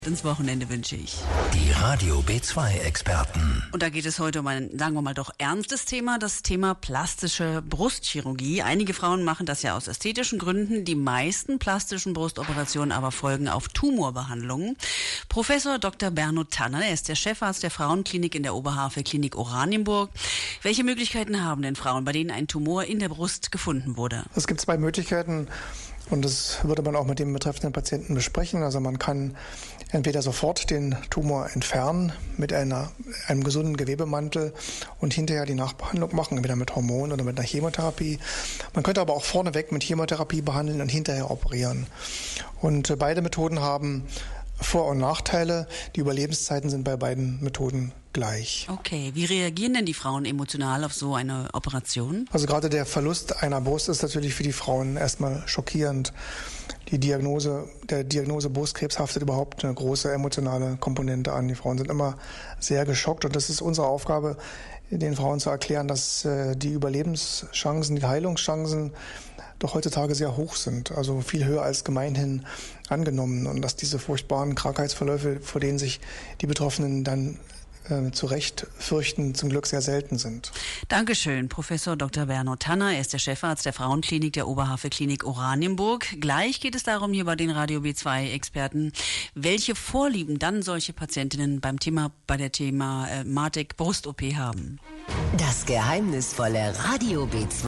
Ins Wochenende wünsche ich. Die Radio B2-Experten. Und da geht es heute um ein, sagen wir mal doch, ernstes Thema, das Thema plastische Brustchirurgie. Einige Frauen machen das ja aus ästhetischen Gründen. Die meisten plastischen Brustoperationen aber folgen auf Tumorbehandlungen. Professor Dr. Berno Tanner, er ist der Chefarzt der Frauenklinik in der Oberhavel-Klinik Oranienburg. Welche Möglichkeiten haben denn Frauen, bei denen ein Tumor in der Brust gefunden wurde? Es gibt zwei Möglichkeiten. Und das würde man auch mit dem betreffenden Patienten besprechen. Also man kann entweder sofort den Tumor entfernen mit einem gesunden Gewebemantel und hinterher die Nachbehandlung machen, entweder mit Hormonen oder mit einer Chemotherapie. Man könnte aber auch vorneweg mit Chemotherapie behandeln und hinterher operieren. Und beide Methoden haben Vor- und Nachteile. Die Überlebenszeiten sind bei beiden Methoden gleich. Okay, wie reagieren denn die Frauen emotional auf so eine Operation? Also gerade der Verlust einer Brust ist natürlich für die Frauen erstmal schockierend. Der Diagnose Brustkrebs haftet überhaupt eine große emotionale Komponente an. Die Frauen sind immer sehr geschockt und das ist unsere Aufgabe, den Frauen zu erklären, dass die Überlebenschancen, die Heilungschancen doch heutzutage sehr hoch sind, also viel höher als gemeinhin angenommen und dass diese furchtbaren Krankheitsverläufe, vor denen sich die Betroffenen dann zu Recht fürchten, zum Glück sehr selten sind. Dankeschön, Professor Dr. Berno Tanner. Er ist der Chefarzt der Frauenklinik der Oberhavel-Klinik Oranienburg. Gleich geht es darum, hier bei den Radio B2-Experten, welche Vorlieben dann solche Patientinnen bei der Thematik Brust-OP haben. Das geheimnisvolle Radio B2.